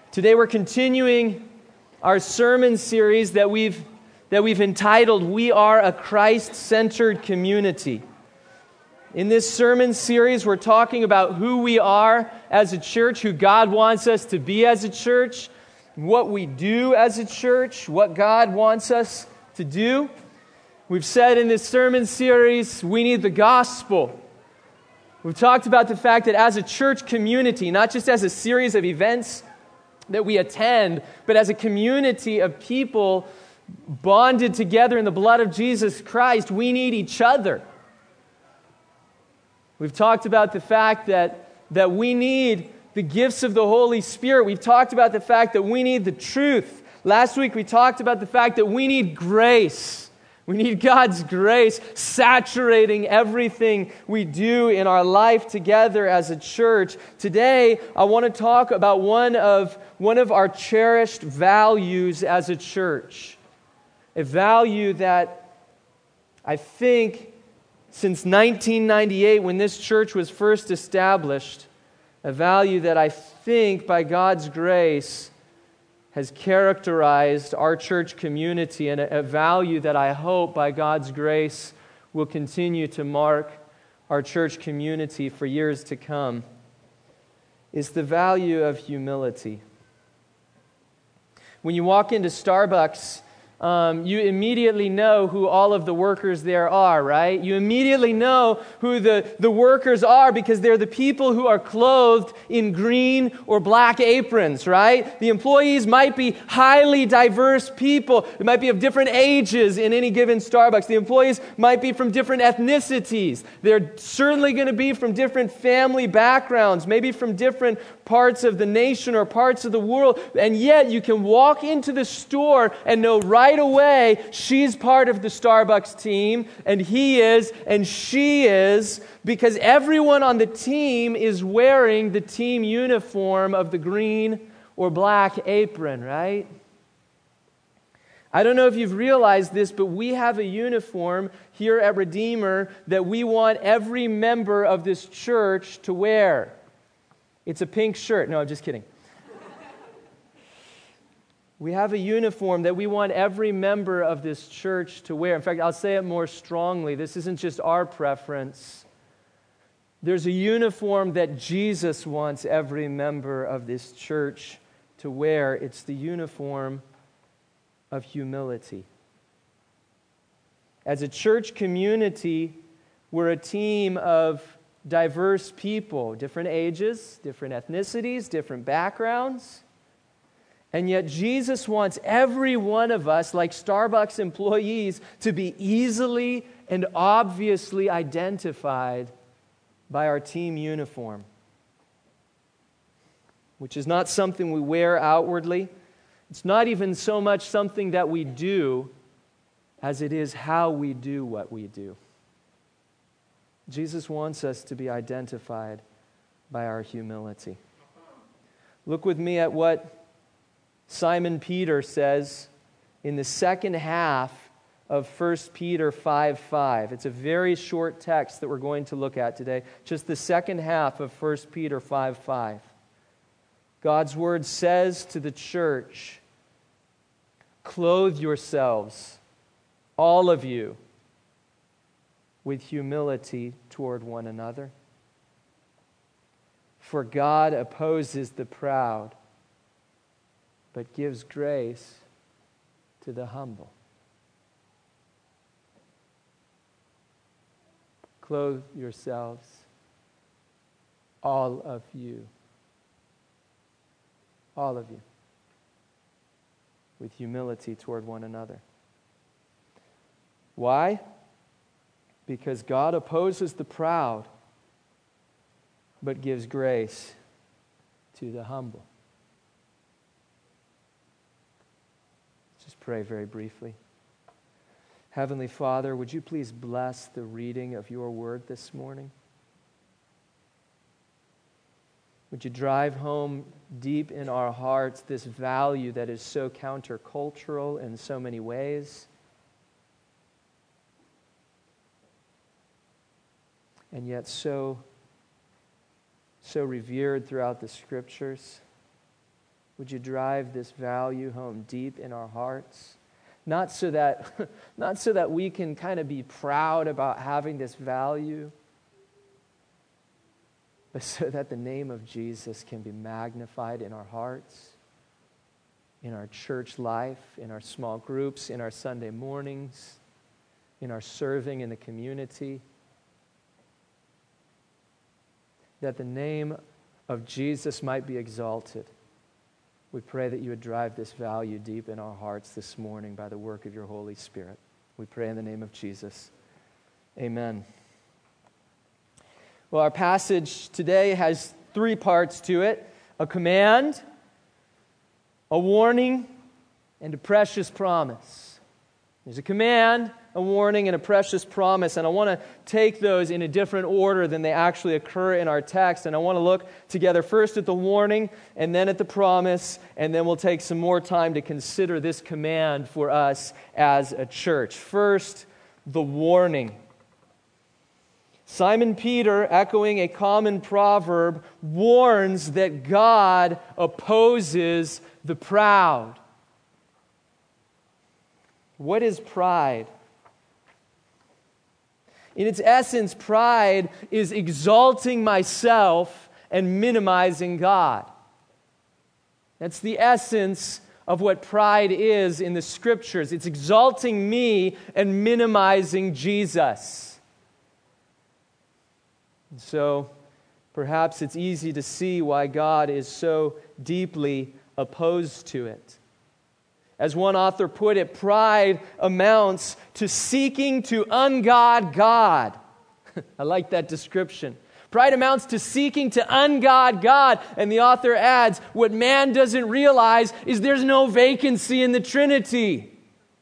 Today we're continuing our sermon series that we've entitled, We Are a Christ-Centered Community. In this sermon series, we're talking about who we are as a church, who God wants us to be as a church, what we do as a church, what God wants us to do. We've said in this sermon series, we need the gospel. We've talked about the fact that as a church community, not just as a series of events that we attend, but as a community of people bonded together in the blood of Jesus Christ, we need each other. We've talked about the fact that we need the gifts of the Holy Spirit. We've talked about the fact that we need the truth. Last week we talked about the fact that we need grace. We need God's grace saturating everything we do in our life together as a church. Today, I want to talk about one of our cherished values as a church. A value that I think since 1998, when this church was first established, a value that I think by God's grace has characterized our church community, and a value that I hope by God's grace will continue to mark our church community for years to come, is the value of humility. When you walk into Starbucks, you immediately know who all of the workers there are, right? You immediately know who the workers are because they're the people who are clothed in green or black aprons, right? The employees might be highly diverse people. It might be of different ages in any given Starbucks. The employees might be from different ethnicities. They're certainly going to be from different family backgrounds, maybe from different parts of the nation or parts of the world. And yet you can walk into the store and know right away, she's part of the Starbucks team, and he is, and she is, because everyone on the team is wearing the team uniform of the green or black apron, right? I don't know if you've realized this, but we have a uniform here at Redeemer that we want every member of this church to wear. It's a pink shirt. No, I'm just kidding. We have a uniform that we want every member of this church to wear. In fact, I'll say it more strongly. This isn't just our preference. There's a uniform that Jesus wants every member of this church to wear. It's the uniform of humility. As a church community, we're a team of diverse people, different ages, different ethnicities, different backgrounds. And yet Jesus wants every one of us, like Starbucks employees, to be easily and obviously identified by our team uniform, which is not something we wear outwardly. It's not even so much something that we do as it is how we do what we do. Jesus wants us to be identified by our humility. Look with me at what Simon Peter says in the second half of 1 Peter 5:5. It's a very short text that we're going to look at today, just the second half of 1 Peter 5:5. God's word says to the church, "Clothe yourselves, all of you, with humility toward one another. For God opposes the proud, but gives grace to the humble." Clothe yourselves, all of you, with humility toward one another. Why? Because God opposes the proud, but gives grace to the humble. Just pray very briefly. Heavenly Father, would you please bless the reading of your word this morning? Would you drive home deep in our hearts this value that is so countercultural in so many ways, and yet so revered throughout the Scriptures? Would you drive this value home deep in our hearts? Not so that we can kind of be proud about having this value, but so that the name of Jesus can be magnified in our hearts, in our church life, in our small groups, in our Sunday mornings, in our serving in the community. That the name of Jesus might be exalted. We pray that you would drive this value deep in our hearts this morning by the work of your Holy Spirit. We pray in the name of Jesus. Amen. Well, our passage today has 3 parts to it: a command, a warning, and a precious promise. There's a command, a warning, and a precious promise, and I want to take those in a different order than they actually occur in our text, and I want to look together first at the warning, and then at the promise, and then we'll take some more time to consider this command for us as a church. First, the warning. Simon Peter, echoing a common proverb, warns that God opposes the proud. What is pride? In its essence, pride is exalting myself and minimizing God. That's the essence of what pride is in the Scriptures. It's exalting me and minimizing Jesus. And so, perhaps it's easy to see why God is so deeply opposed to it. As one author put it, pride amounts to seeking to ungod God. I like that description. Pride amounts to seeking to ungod God. And the author adds, what man doesn't realize is there's no vacancy in the Trinity.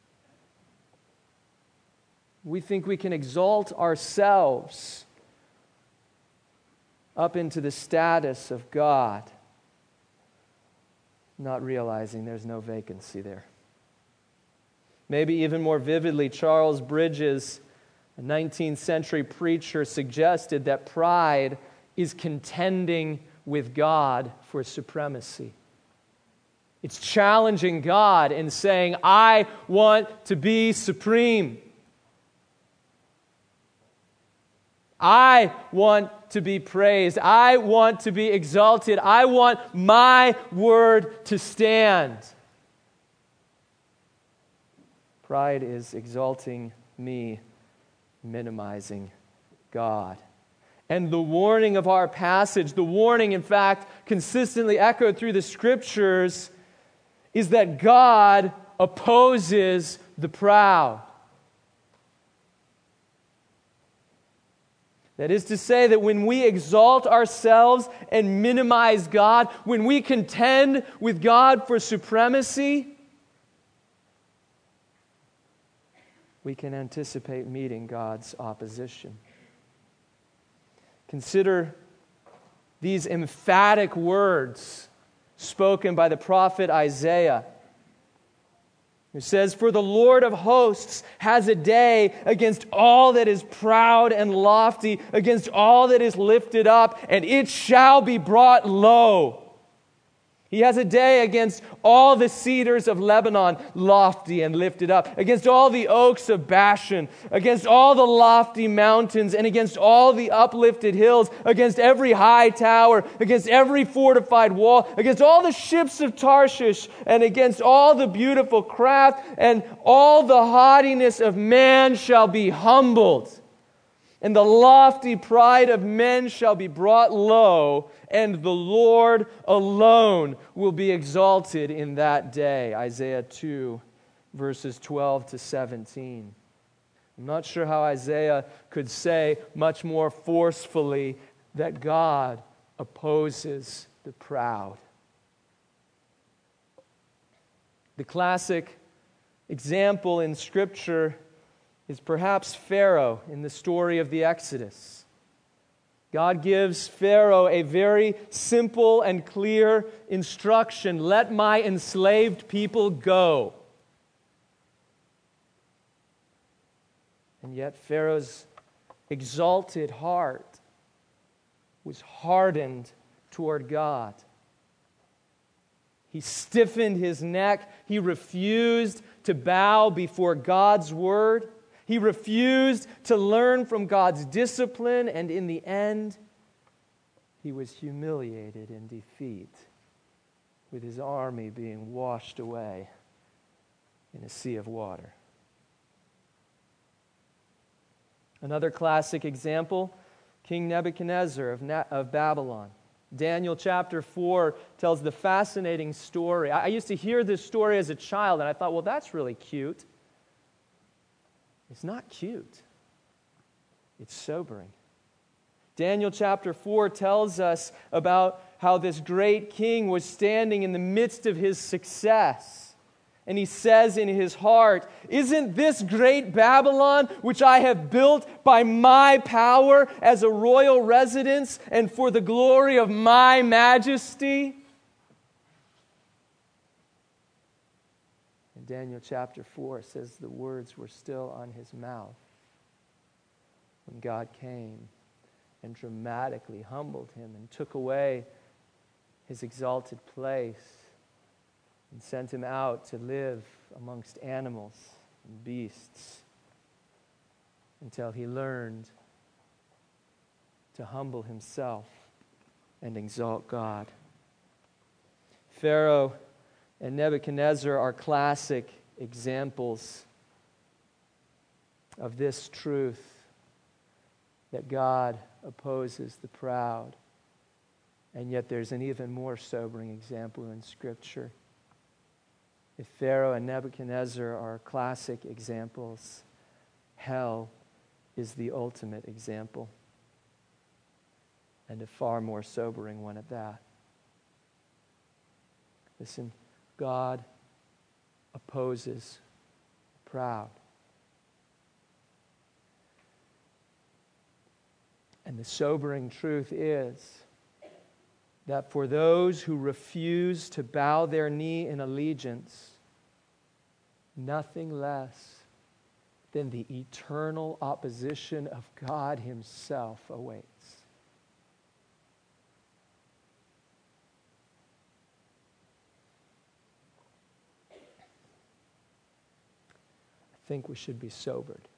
We think we can exalt ourselves up into the status of God, not realizing there's no vacancy there. Maybe even more vividly, Charles Bridges, a 19th century preacher, suggested that pride is contending with God for supremacy. It's challenging God and saying, I want to be supreme. I want to be praised. I want to be exalted. I want my word to stand. Pride is exalting me, minimizing God. And the warning of our passage, the warning, in fact, consistently echoed through the Scriptures, is that God opposes the proud. That is to say that when we exalt ourselves and minimize God, when we contend with God for supremacy, we can anticipate meeting God's opposition. Consider these emphatic words spoken by the prophet Isaiah. It says, "For the Lord of hosts has a day against all that is proud and lofty, against all that is lifted up, and it shall be brought low. He has a day against all the cedars of Lebanon, lofty and lifted up, against all the oaks of Bashan, against all the lofty mountains, and against all the uplifted hills, against every high tower, against every fortified wall, against all the ships of Tarshish, and against all the beautiful craft, and all the haughtiness of man shall be humbled. And the lofty pride of men shall be brought low, and the Lord alone will be exalted in that day." Isaiah 2, verses 12 to 17. I'm not sure how Isaiah could say much more forcefully that God opposes the proud. The classic example in Scripture is perhaps Pharaoh in the story of the Exodus. God gives Pharaoh a very simple and clear instruction: let my enslaved people go. And yet Pharaoh's exalted heart was hardened toward God. He stiffened his neck. He refused to bow before God's word. He refused to learn from God's discipline, and in the end, he was humiliated in defeat, with his army being washed away in a sea of water. Another classic example, King Nebuchadnezzar of Babylon. Daniel chapter 4 tells the fascinating story. I used to hear this story as a child, and I thought, well, that's really cute. It's not cute. It's sobering. Daniel chapter 4 tells us about how this great king was standing in the midst of his success. And he says in his heart, "Isn't this great Babylon, which I have built by my power as a royal residence and for the glory of my majesty?" And Daniel chapter 4 says the words were still on his mouth when God came and dramatically humbled him and took away his exalted place and sent him out to live amongst animals and beasts until he learned to humble himself and exalt God. Pharaoh and Nebuchadnezzar are classic examples of this truth, that God opposes the proud. And yet there's an even more sobering example in Scripture. If Pharaoh and Nebuchadnezzar are classic examples, hell is the ultimate example, and a far more sobering one at that. Listen, God opposes the proud. And the sobering truth is that for those who refuse to bow their knee in allegiance, nothing less than the eternal opposition of God Himself awaits. I think we should be sobered.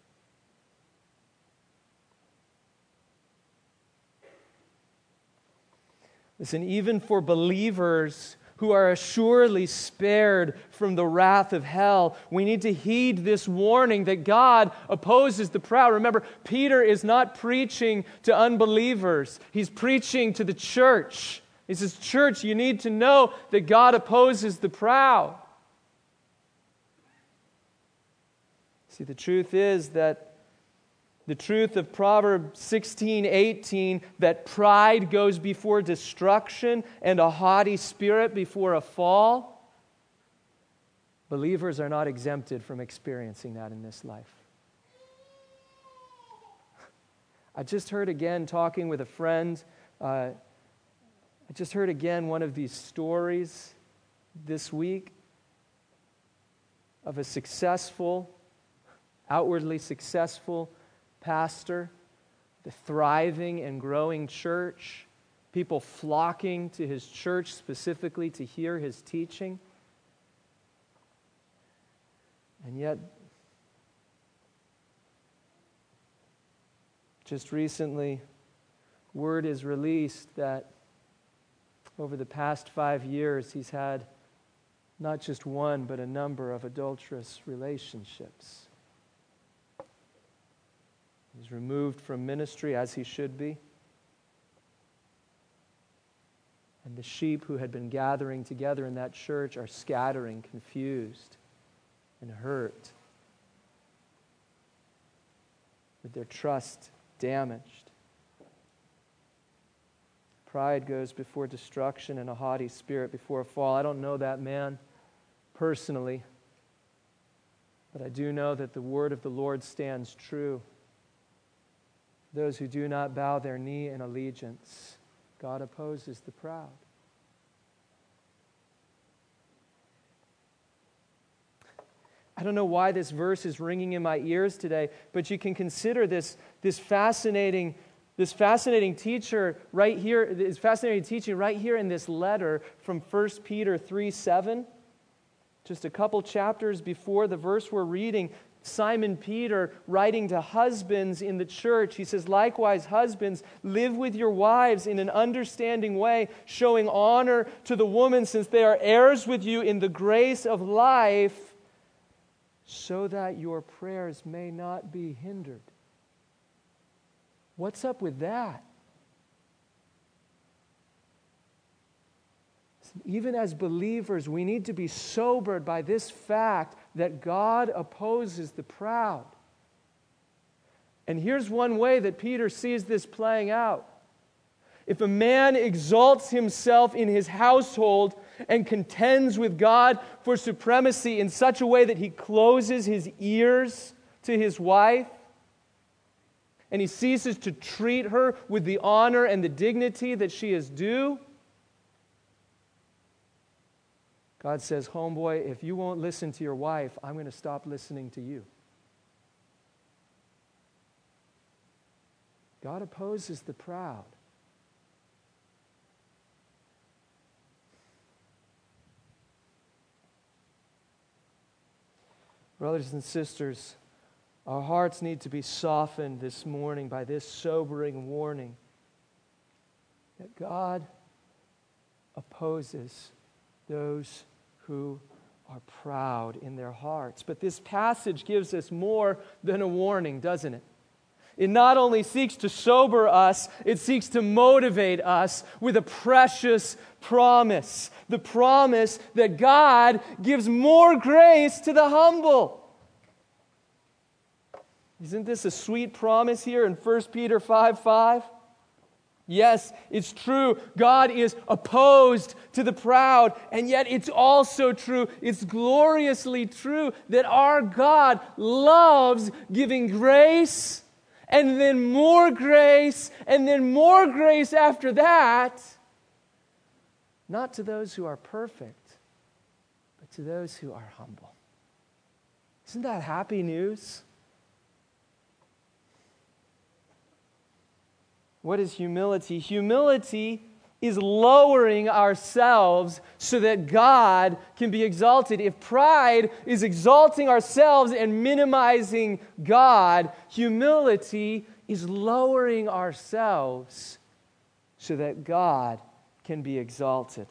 Listen, even for believers who are assuredly spared from the wrath of hell, we need to heed this warning that God opposes the proud. Remember, Peter is not preaching to unbelievers. He's preaching to the church. He says, "Church, you need to know that God opposes the proud." See, the truth is that the truth of Proverbs 16:18, that pride goes before destruction and a haughty spirit before a fall, believers are not exempted from experiencing that in this life. I just heard again, talking with a friend, I just heard again one of these stories this week of a successful, outwardly successful pastor, the thriving and growing church, people flocking to his church specifically to hear his teaching. And yet, just recently, word is released that over the past 5 years, he's had not just one, but a number of adulterous relationships. He's removed from ministry, as he should be. And the sheep who had been gathering together in that church are scattering, confused and hurt, with their trust damaged. Pride goes before destruction and a haughty spirit before a fall. I don't know that man personally, but I do know that the word of the Lord stands true. Those who do not bow their knee in allegiance, God opposes the proud. I don't know why this verse is ringing in my ears today, but you can consider this fascinating This fascinating teaching right here in this letter from 1 Peter 3:7. Just a couple chapters before the verse we're reading, Simon Peter, writing to husbands in the church, he says, "Likewise, husbands, live with your wives in an understanding way, showing honor to the woman, since they are heirs with you in the grace of life, so that your prayers may not be hindered." What's up with that? Even as believers, we need to be sobered by this fact that God opposes the proud. And here's one way that Peter sees this playing out. If a man exalts himself in his household and contends with God for supremacy in such a way that he closes his ears to his wife, and he ceases to treat her with the honor and the dignity that she is due, God says, "Homeboy, if you won't listen to your wife, I'm going to stop listening to you." God opposes the proud. Brothers and sisters, our hearts need to be softened this morning by this sobering warning that God opposes those who are proud in their hearts. But this passage gives us more than a warning, doesn't it? It not only seeks to sober us, it seeks to motivate us with a precious promise. The promise that God gives more grace to the humble. Isn't this a sweet promise here in 1 Peter 5:5? Yes, it's true. God is opposed to the proud, and yet it's also true, it's gloriously true, that our God loves giving grace, and then more grace, and then more grace after that, not to those who are perfect, but to those who are humble. Isn't that happy news? What is humility? Humility is lowering ourselves so that God can be exalted. If pride is exalting ourselves and minimizing God, humility is lowering ourselves so that God can be exalted.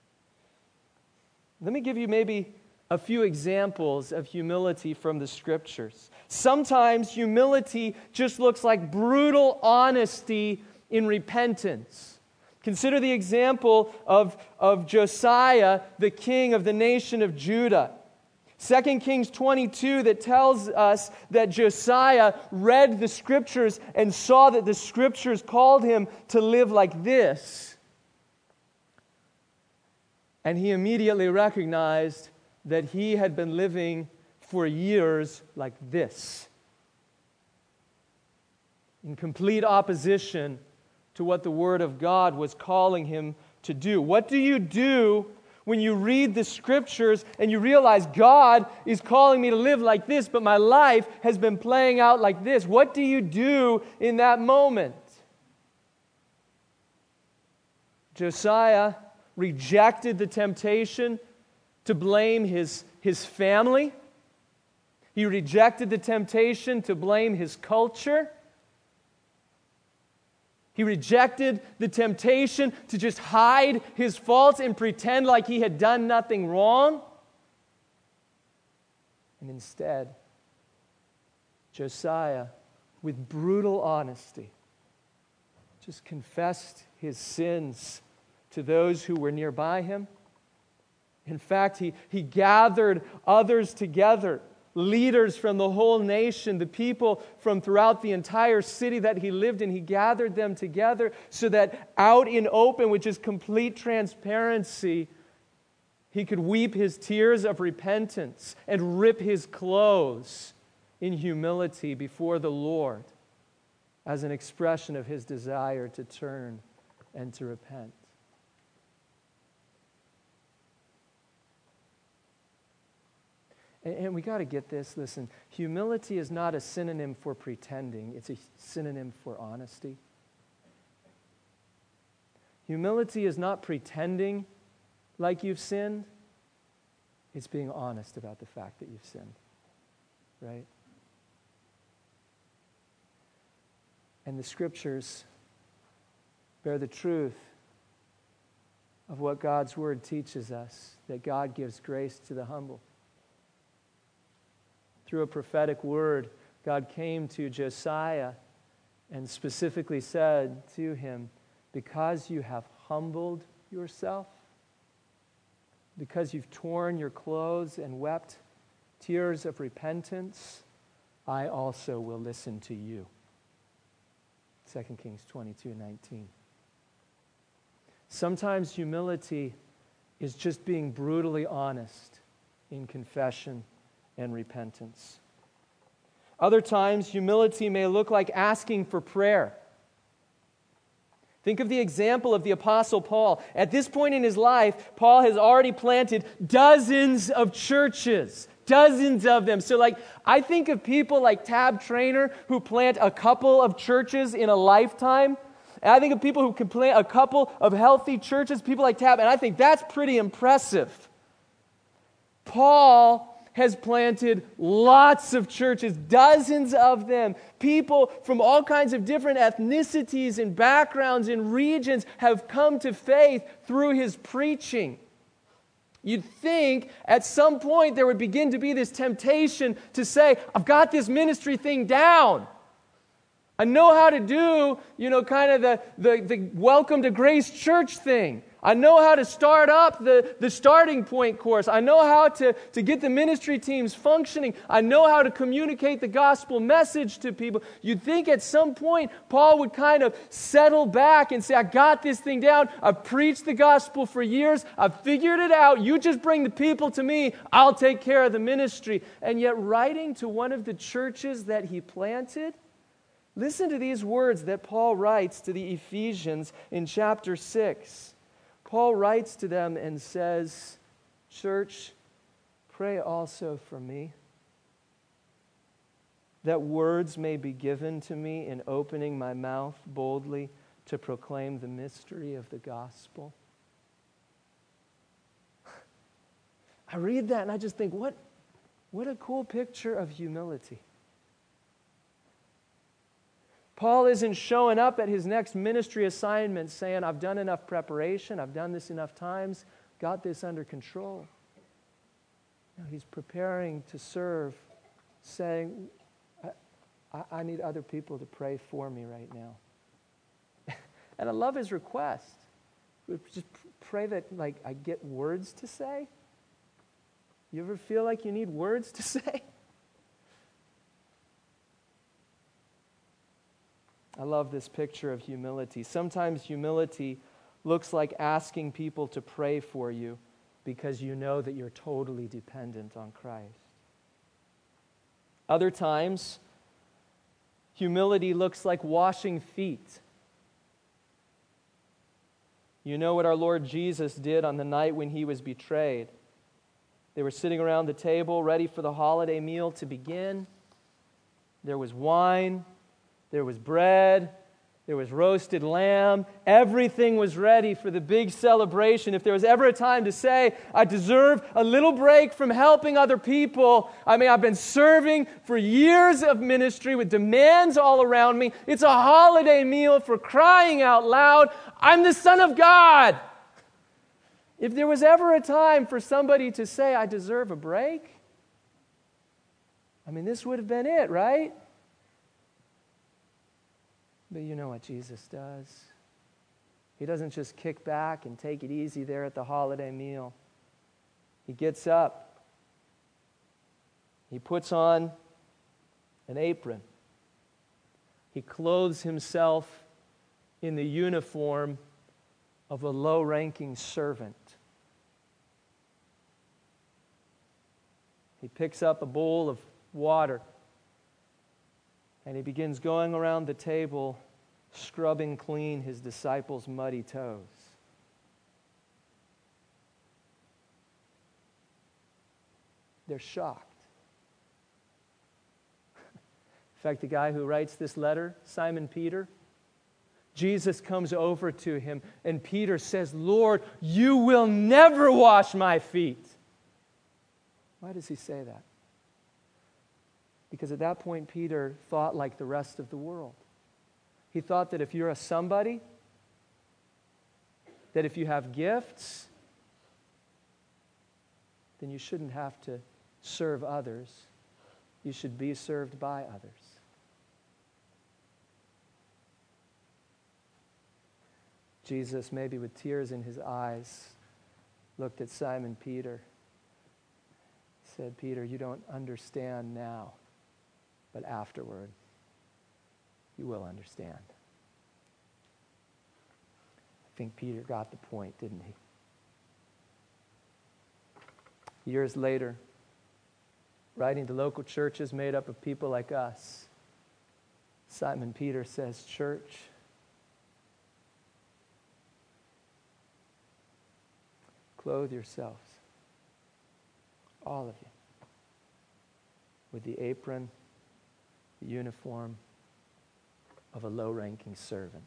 Let me give you maybe a few examples of humility from the Scriptures. Sometimes humility just looks like brutal honesty in repentance. Consider the example of Josiah, the king of the nation of Judah. 2 Kings 22 that tells us that Josiah read the Scriptures and saw that the Scriptures called him to live like this. And he immediately recognized that he had been living for years like this, in complete opposition to what the Word of God was calling him to do. What do you do when you read the Scriptures and you realize God is calling me to live like this, but my life has been playing out like this? What do you do in that moment? Josiah rejected the temptation to blame his family. He rejected the temptation to blame his culture. He rejected the temptation to just hide his faults and pretend like he had done nothing wrong. And instead, Josiah, with brutal honesty, just confessed his sins to those who were nearby him. In fact, he gathered others together, leaders from the whole nation, the people from throughout the entire city that he lived in. He gathered them together so that out in open, which is complete transparency, he could weep his tears of repentance and rip his clothes in humility before the Lord as an expression of his desire to turn and to repent. And we got to get this. Listen, humility is not a synonym for pretending. It's a synonym for honesty. Humility is not pretending like you've sinned. It's being honest about the fact that you've sinned, right? And the Scriptures bear the truth of what God's Word teaches us, that God gives grace to the humble. Through a prophetic word, God came to Josiah and specifically said to him, because you have humbled yourself, because you've torn your clothes and wept tears of repentance, I also will listen to you. 2 Kings 22:19. Sometimes humility is just being brutally honest in confession and repentance. Other times, humility may look like asking for prayer. Think of the example of the Apostle Paul. At this point in his life, Paul has already planted dozens of churches. Dozens of them. So I think of people like Tab Trainer who plant a couple of churches in a lifetime. And I think of people who can plant a couple of healthy churches, people like Tab, and I think that's pretty impressive. Paul has planted lots of churches, dozens of them. People from all kinds of different ethnicities and backgrounds and regions have come to faith through his preaching. You'd think at some point there would begin to be this temptation to say, I've got this ministry thing down. I know how to do, kind of the Welcome to Grace Church thing. I know how to start up the starting point course. I know how to get the ministry teams functioning. I know how to communicate the gospel message to people. You'd think at some point Paul would kind of settle back and say, I got this thing down. I've preached the gospel for years. I've figured it out. You just bring the people to me. I'll take care of the ministry. And yet writing to one of the churches that he planted, listen to these words that Paul writes to the Ephesians in chapter 6. Paul writes to them and says, church, pray also for me, that words may be given to me in opening my mouth boldly to proclaim the mystery of the gospel. I read that and I just think, what a cool picture of humility. Paul isn't showing up at his next ministry assignment saying, I've done enough preparation, I've done this enough times, got this under control. No, he's preparing to serve, saying, I need other people to pray for me right now. And I love his request. Just pray that I get words to say. You ever feel like you need words to say? I love this picture of humility. Sometimes humility looks like asking people to pray for you because you know that you're totally dependent on Christ. Other times, humility looks like washing feet. You know what our Lord Jesus did on the night when he was betrayed. They were sitting around the table ready for the holiday meal to begin. There was wine. There was bread, there was roasted lamb. Everything was ready for the big celebration. If there was ever a time to say, I deserve a little break from helping other people. I've been serving for years of ministry with demands all around me. It's a holiday meal, for crying out loud. I'm the Son of God. If there was ever a time for somebody to say, I deserve a break, this would have been it, right? But you know what Jesus does. He doesn't just kick back and take it easy there at the holiday meal. He gets up. He puts on an apron. He clothes himself in the uniform of a low-ranking servant. He picks up a bowl of water. And he begins going around the table, scrubbing clean his disciples' muddy toes. They're shocked. In fact, the guy who writes this letter, Simon Peter, Jesus comes over to him, and Peter says, "Lord, you will never wash my feet." Why does he say that? Because at that point, Peter thought like the rest of the world. He thought that if you're a somebody, that if you have gifts, then you shouldn't have to serve others. You should be served by others. Jesus, maybe with tears in his eyes, looked at Simon Peter, said, "Peter, you don't understand now, but afterward, you will understand." I think Peter got the point, didn't he? Years later, writing to local churches made up of people like us, Simon Peter says, "Church, clothe yourselves, all of you, with the apron, the uniform of a low-ranking servant."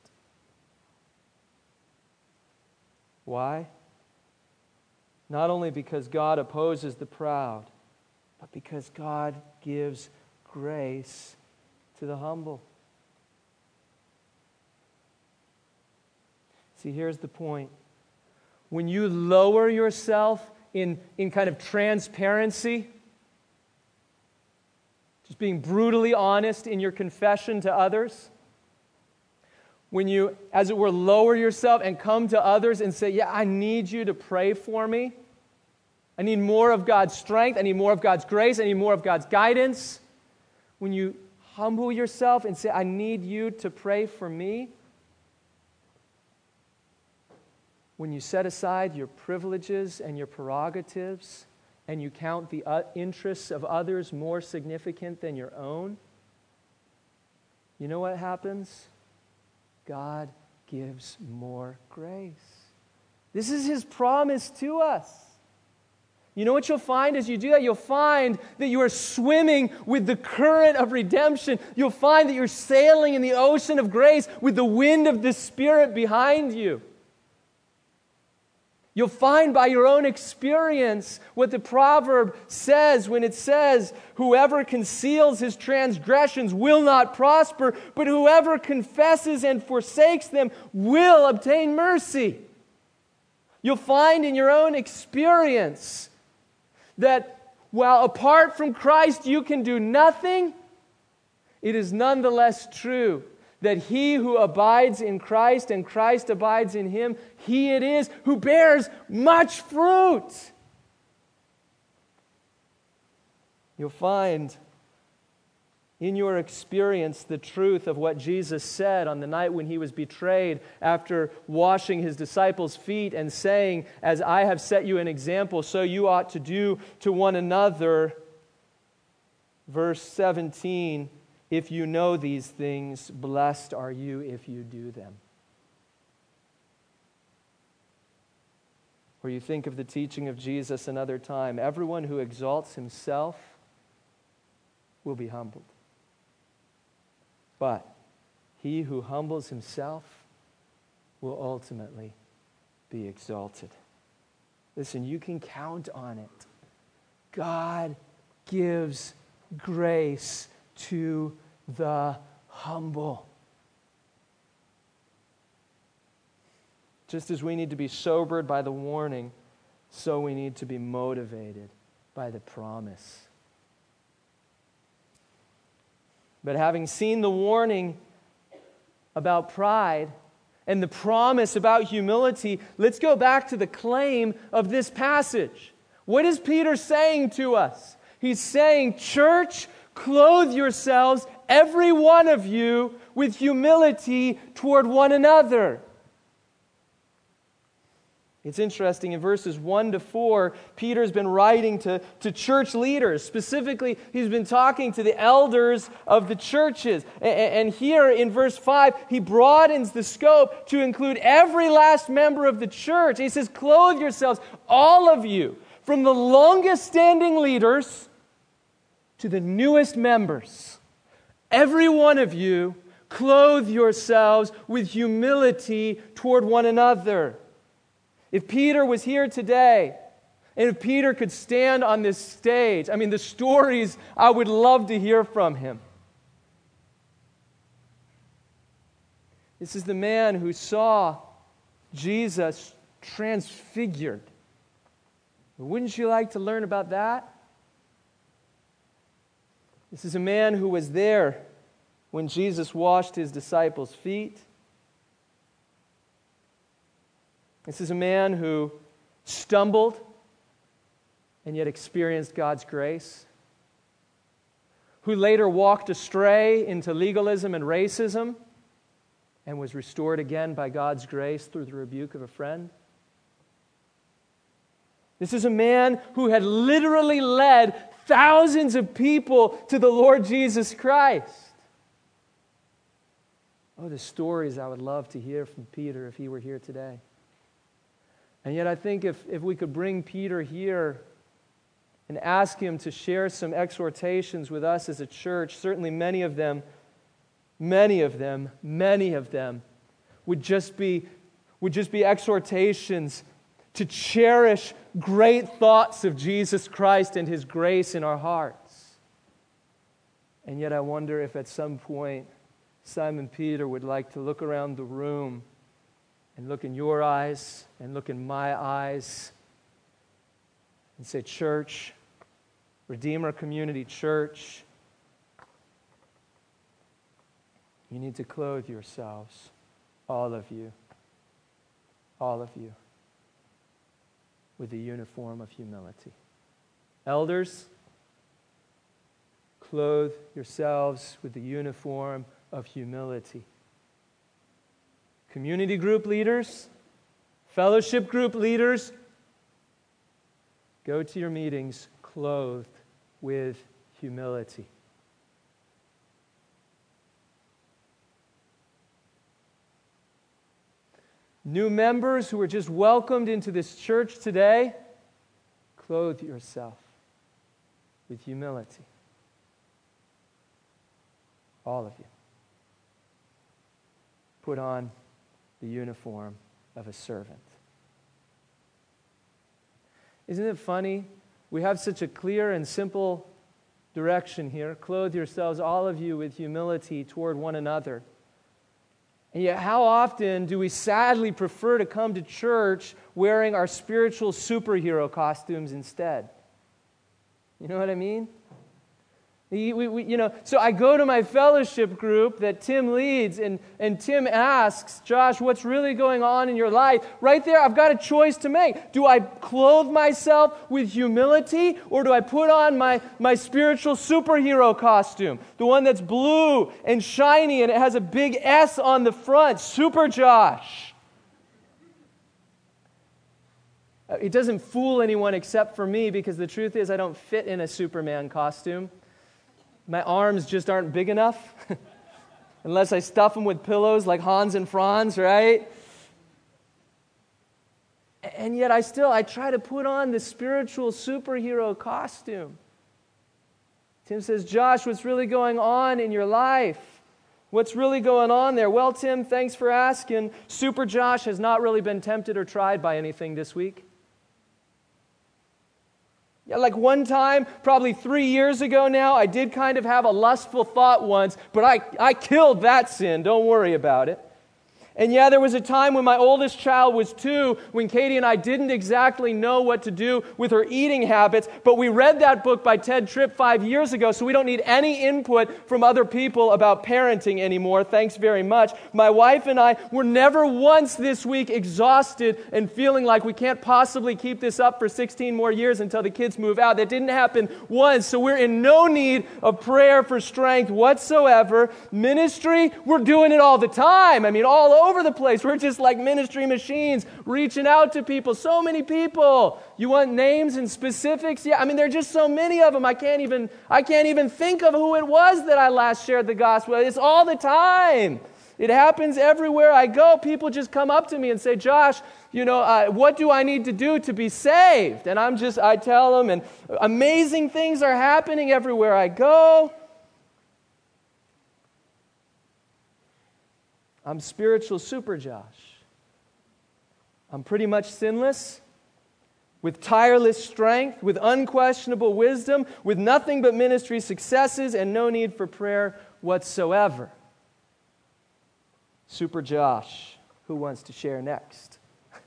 Why? Not only because God opposes the proud, but because God gives grace to the humble. See, here's the point. When you lower yourself in kind of transparency, just being brutally honest in your confession to others, when you, as it were, lower yourself and come to others and say, "Yeah, I need you to pray for me. I need more of God's strength. I need more of God's grace. I need more of God's guidance." When you humble yourself and say, "I need you to pray for me," when you set aside your privileges and your prerogatives and you count the interests of others more significant than your own, you know what happens? God gives more grace. This is His promise to us. You know what you'll find as you do that? You'll find that you are swimming with the current of redemption. You'll find that you're sailing in the ocean of grace with the wind of the Spirit behind you. You'll find by your own experience what the proverb says when it says, "Whoever conceals his transgressions will not prosper, but whoever confesses and forsakes them will obtain mercy." You'll find in your own experience that while apart from Christ you can do nothing, it is nonetheless true that he who abides in Christ and Christ abides in him, he it is who bears much fruit. You'll find in your experience the truth of what Jesus said on the night when he was betrayed after washing his disciples' feet and saying, "As I have set you an example, so you ought to do to one another." Verse 17, "If you know these things, blessed are you if you do them." Or you think of the teaching of Jesus another time. Everyone who exalts himself will be humbled. But he who humbles himself will ultimately be exalted. Listen, you can count on it. God gives grace to the humble. Just as we need to be sobered by the warning, so we need to be motivated by the promise. But having seen the warning about pride and the promise about humility, let's go back to the claim of this passage. What is Peter saying to us? He's saying, "Church, clothe yourselves, every one of you, with humility toward one another." It's interesting, in verses 1 to 4, Peter's been writing to church leaders. Specifically, he's been talking to the elders of the churches. And here in verse 5, he broadens the scope to include every last member of the church. He says, "Clothe yourselves, all of you, from the longest standing leaders to the newest members. Every one of you, Clothe yourselves with humility toward one another. If Peter was here today, and if Peter could stand on this stage, I mean, the stories I would love to hear from him. This is the man who saw Jesus transfigured. Wouldn't you like to learn about that? This is a man who was there when Jesus washed his disciples' feet. This is a man who stumbled and yet experienced God's grace, who later walked astray into legalism and racism and was restored again by God's grace through the rebuke of a friend. This is a man who had literally led thousands of people to the Lord Jesus Christ. Oh, the stories I would love to hear from Peter if he were here today. And yet I think if we could bring Peter here and ask him to share some exhortations with us as a church, certainly many of them would just be exhortations to cherish great thoughts of Jesus Christ and His grace in our hearts. And yet I wonder if at some point Simon Peter would like to look around the room and look in your eyes and look in my eyes and say, Church, Redeemer Community Church, you need to clothe yourselves, all of you, with the uniform of humility. Elders, clothe yourselves with the uniform of humility. Community group leaders, fellowship group leaders, go to your meetings clothed with humility. New members who are just welcomed into this church today, clothe yourself with humility. All of you. Put on the uniform of a servant. Isn't it funny? We have such a clear and simple direction here. Clothe yourselves, all of you, with humility toward one another. And yet, how often do we sadly prefer to come to church wearing our spiritual superhero costumes instead? You know what I mean? So I go to my fellowship group that Tim leads, and Tim asks, Josh, what's really going on in your life? Right there, I've got a choice to make. Do I clothe myself with humility, or do I put on my spiritual superhero costume? The one that's blue and shiny, and it has a big S on the front, Super Josh. It doesn't fool anyone except for me, because the truth is I don't fit in a Superman costume. My arms just aren't big enough, unless I stuff them with pillows like Hans and Franz, right? And yet I try to put on the spiritual superhero costume. Tim says, Josh, what's really going on in your life? What's really going on there? Well, Tim, thanks for asking. Super Josh has not really been tempted or tried by anything this week. Yeah, like one time, probably 3 years ago now, I did kind of have a lustful thought once, but I killed that sin. Don't worry about it. And yeah, there was a time when my oldest child was 2, when Katie and I didn't exactly know what to do with her eating habits, but we read that book by Ted Tripp 5 years ago, so we don't need any input from other people about parenting anymore. Thanks very much. My wife and I were never once this week exhausted and feeling like we can't possibly keep this up for 16 more years until the kids move out. That didn't happen once, so we're in no need of prayer for strength whatsoever. Ministry, we're doing it all the time. I mean, all over the place. We're just like ministry machines reaching out to people. So many people. You want names and specifics? Yeah, I mean, there are just so many of them. I can't even think of who it was that I last shared the gospel. It's all the time. It happens everywhere I go. People just come up to me and say, Josh, what do I need to do to be saved? And I tell them, and amazing things are happening everywhere I go. I'm spiritual super Josh. I'm pretty much sinless, with tireless strength, with unquestionable wisdom, with nothing but ministry successes and no need for prayer whatsoever. Super Josh, who wants to share next?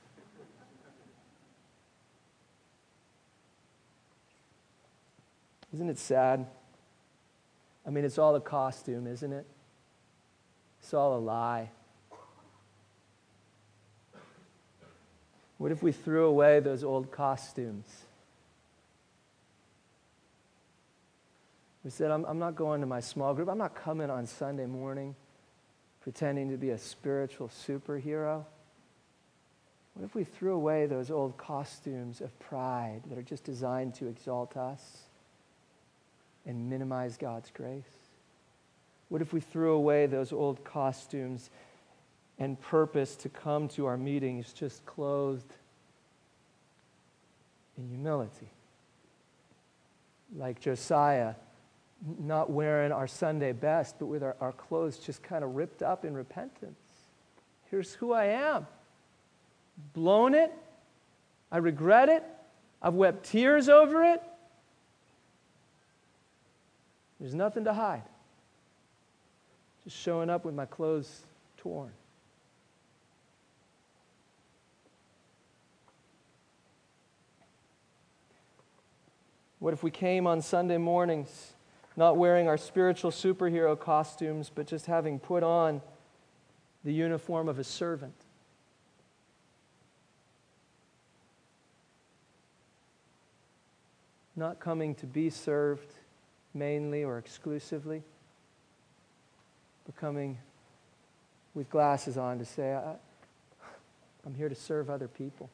Isn't it sad? I mean, it's all a costume, isn't it? It's all a lie. What if we threw away those old costumes? We said, I'm not going to my small group. I'm not coming on Sunday morning pretending to be a spiritual superhero. What if we threw away those old costumes of pride that are just designed to exalt us and minimize God's grace? What if we threw away those old costumes and purpose to come to our meetings just clothed in humility? Like Josiah, not wearing our Sunday best, but with our clothes just kind of ripped up in repentance. Here's who I am. Blown it. I regret it. I've wept tears over it. There's nothing to hide. Just showing up with my clothes torn. What if we came on Sunday mornings not wearing our spiritual superhero costumes, but just having put on the uniform of a servant? Not coming to be served mainly or exclusively, but coming with glasses on to say, I'm here to serve other people.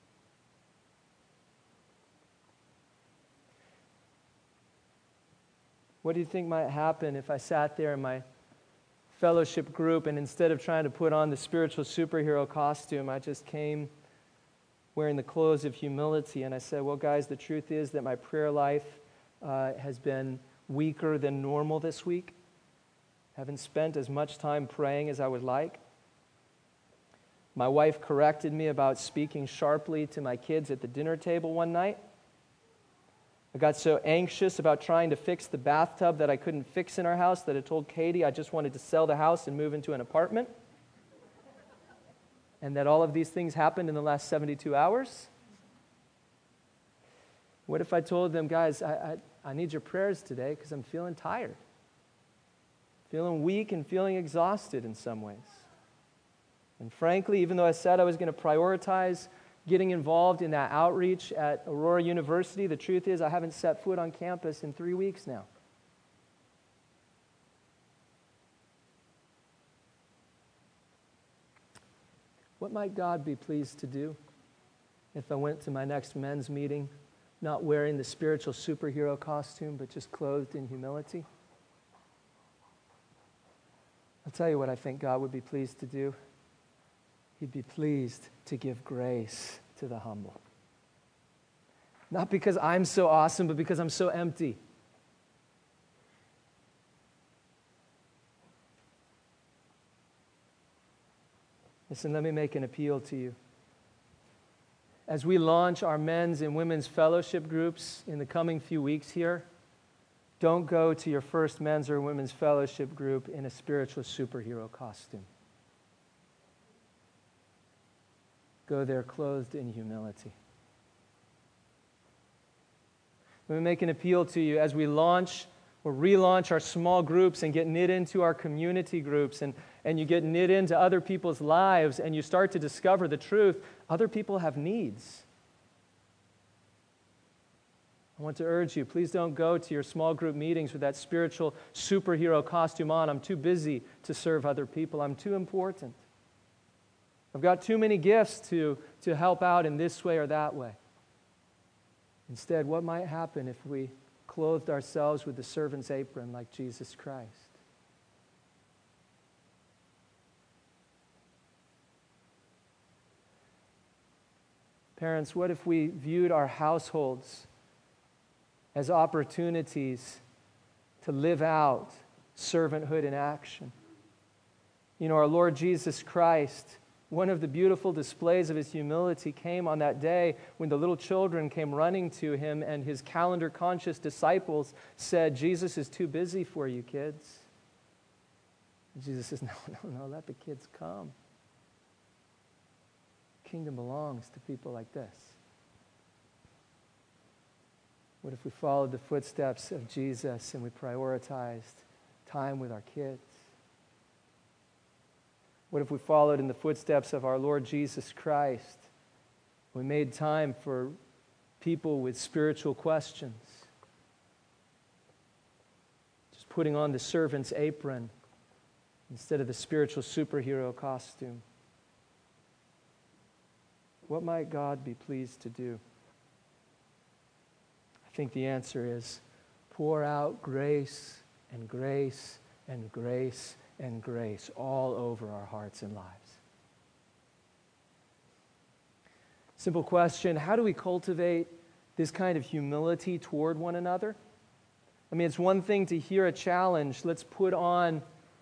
What do you think might happen if I sat there in my fellowship group and instead of trying to put on the spiritual superhero costume, I just came wearing the clothes of humility and I said, well, guys, the truth is that my prayer life has been weaker than normal this week. Haven't spent as much time praying as I would like. My wife corrected me about speaking sharply to my kids at the dinner table one night. I got so anxious about trying to fix the bathtub that I couldn't fix in our house that I told Katie I just wanted to sell the house and move into an apartment. And that all of these things happened in the last 72 hours. What if I told them, guys, I need your prayers today because I'm feeling tired. Feeling weak and feeling exhausted in some ways. And frankly, even though I said I was going to prioritize getting involved in that outreach at Aurora University, the truth is I haven't set foot on campus in 3 weeks now. What might God be pleased to do if I went to my next men's meeting not wearing the spiritual superhero costume, but just clothed in humility? I'll tell you what I think God would be pleased to do. He'd be pleased to give grace to the humble. Not because I'm so awesome, but because I'm so empty. Listen, let me make an appeal to you. As we launch our men's and women's fellowship groups in the coming few weeks here, don't go to your first men's or women's fellowship group in a spiritual superhero costume. Go there clothed in humility. Let me make an appeal to you as we launch or relaunch our small groups and get knit into our community groups and you get knit into other people's lives and you start to discover the truth. Other people have needs. I want to urge you, please don't go to your small group meetings with that spiritual superhero costume on. I'm too busy to serve other people. I'm too important. I've got too many gifts to help out in this way or that way. Instead, what might happen if we clothed ourselves with the servant's apron like Jesus Christ? Parents, what if we viewed our households as opportunities to live out servanthood in action? You know, our Lord Jesus Christ, one of the beautiful displays of his humility came on that day when the little children came running to him and his calendar-conscious disciples said, Jesus is too busy for you, kids. And Jesus says, no, let the kids come. The kingdom belongs to people like this. What if we followed the footsteps of Jesus and we prioritized time with our kids? What if we followed in the footsteps of our Lord Jesus Christ? We made time for people with spiritual questions. Just putting on the servant's apron instead of the spiritual superhero costume. What might God be pleased to do? I think the answer is pour out grace and grace and grace and grace all over our hearts and lives. Simple question, how do we cultivate this kind of humility toward one another? I mean, it's one thing to hear a challenge, let's put on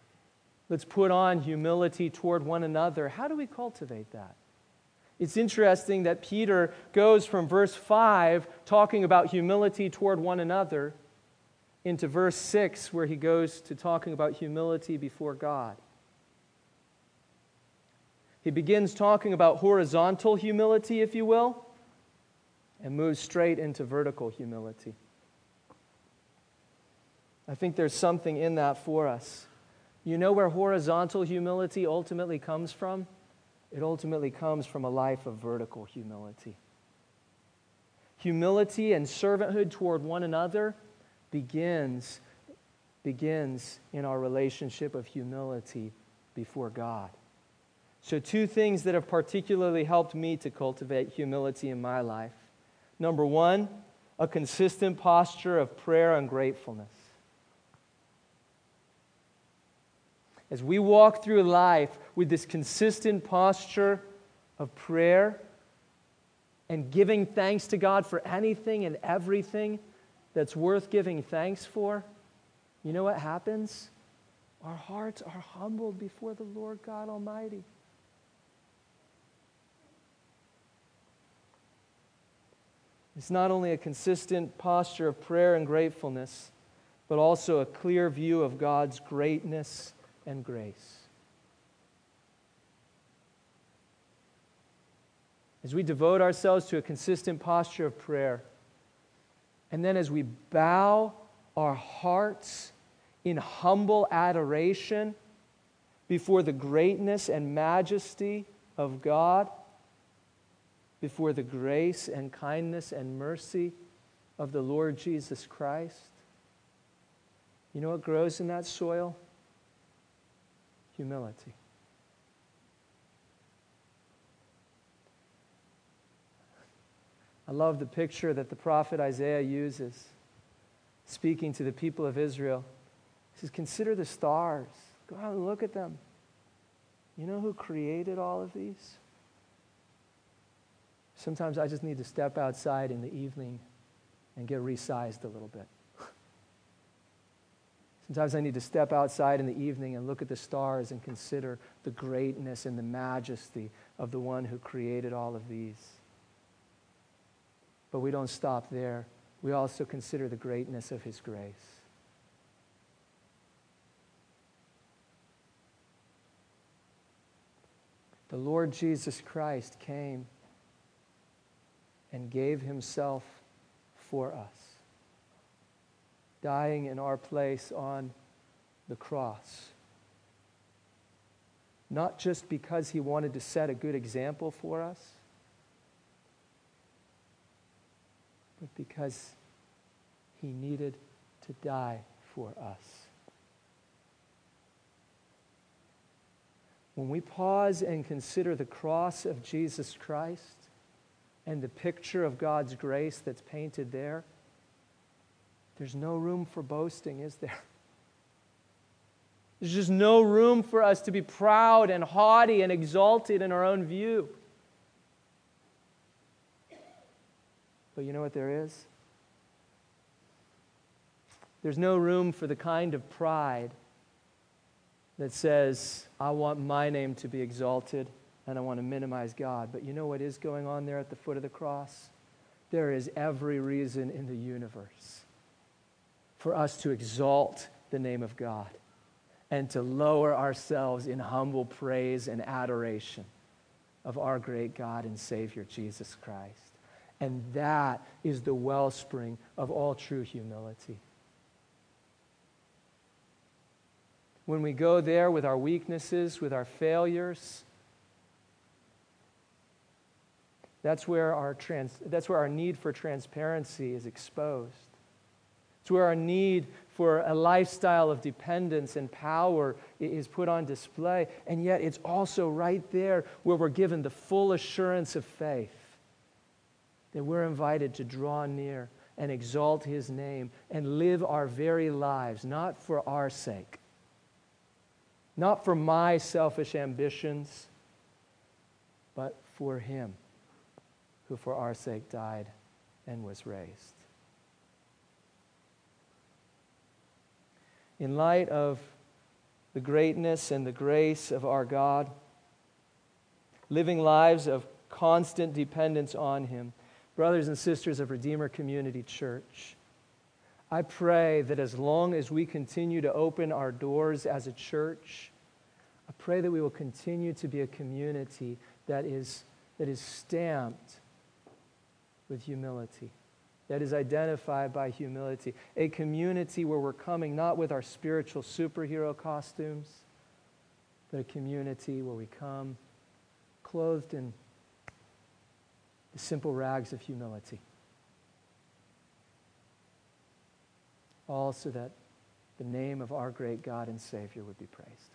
humility toward one another. How do we cultivate that? It's interesting that Peter goes from verse 5, talking about humility toward one another, into verse 6, where he goes to talking about humility before God. He begins talking about horizontal humility, if you will, and moves straight into vertical humility. I think there's something in that for us. You know where horizontal humility ultimately comes from? It ultimately comes from a life of vertical humility. Humility and servanthood toward one another begins in our relationship of humility before God. So 2 things that have particularly helped me to cultivate humility in my life. Number 1, a consistent posture of prayer and gratefulness. As we walk through life with this consistent posture of prayer and giving thanks to God for anything and everything that's worth giving thanks for, you know what happens? Our hearts are humbled before the Lord God Almighty. It's not only a consistent posture of prayer and gratefulness, but also a clear view of God's greatness and grace. As we devote ourselves to a consistent posture of prayer, and then as we bow our hearts in humble adoration before the greatness and majesty of God, before the grace and kindness and mercy of the Lord Jesus Christ, you know what grows in that soil? Humility. I love the picture that the prophet Isaiah uses, speaking to the people of Israel. He says, consider the stars. Go out and look at them. You know who created all of these? Sometimes I just need to step outside in the evening and get resized a little bit. Sometimes I need to step outside in the evening and look at the stars and consider the greatness and the majesty of the one who created all of these. But we don't stop there. We also consider the greatness of His grace. The Lord Jesus Christ came and gave Himself for us, dying in our place on the cross. Not just because He wanted to set a good example for us, but because He needed to die for us. When we pause and consider the cross of Jesus Christ and the picture of God's grace that's painted there, there's no room for boasting, is there? There's just no room for us to be proud and haughty and exalted in our own view. But you know what there is? There's no room for the kind of pride that says, I want my name to be exalted and I want to minimize God. But you know what is going on there at the foot of the cross? There is every reason in the universe for us to exalt the name of God and to lower ourselves in humble praise and adoration of our great God and Savior, Jesus Christ. And that is the wellspring of all true humility. When we go there with our weaknesses, with our failures, that's where our need for transparency is exposed. It's where our need for a lifestyle of dependence and power is put on display. And yet it's also right there where we're given the full assurance of faith that we're invited to draw near and exalt His name and live our very lives, not for our sake, not for my selfish ambitions, but for Him who for our sake died and was raised. In light of the greatness and the grace of our God, living lives of constant dependence on Him, brothers and sisters of Redeemer Community Church, I pray that as long as we continue to open our doors as a church, I pray that we will continue to be a community that is stamped with humility, that is identified by humility, a community where we're coming not with our spiritual superhero costumes, but a community where we come clothed in the simple rags of humility, all so that the name of our great God and Savior would be praised.